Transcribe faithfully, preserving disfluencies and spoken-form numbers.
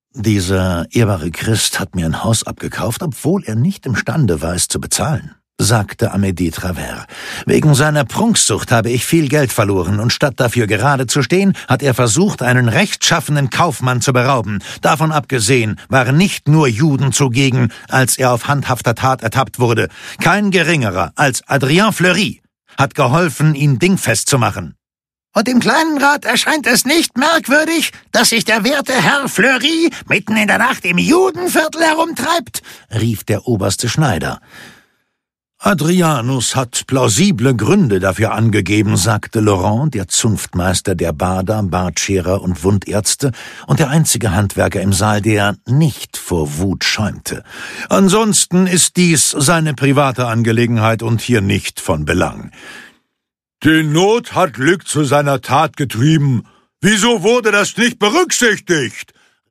Dieser ehrbare Christ hat mir ein Haus abgekauft, obwohl er nicht imstande war, es zu bezahlen, sagte Amédée Travers. Wegen seiner Prunksucht habe ich viel Geld verloren, und statt dafür gerade zu stehen, hat er versucht, einen rechtschaffenen Kaufmann zu berauben. Davon abgesehen waren nicht nur Juden zugegen, als er auf handhafter Tat ertappt wurde. Kein geringerer als Adrien Fleury hat geholfen, ihn dingfest zu machen. Und dem kleinen Rat erscheint es nicht merkwürdig, dass sich der werte Herr Fleury mitten in der Nacht im Judenviertel herumtreibt, rief der oberste Schneider. Adrianus hat plausible Gründe dafür angegeben, sagte Laurent, der Zunftmeister der Bader, Bartscherer und Wundärzte und der einzige Handwerker im Saal, der nicht vor Wut schäumte. Ansonsten ist dies seine private Angelegenheit und hier nicht von Belang. Die Not hat Glück zu seiner Tat getrieben. Wieso wurde das nicht berücksichtigt?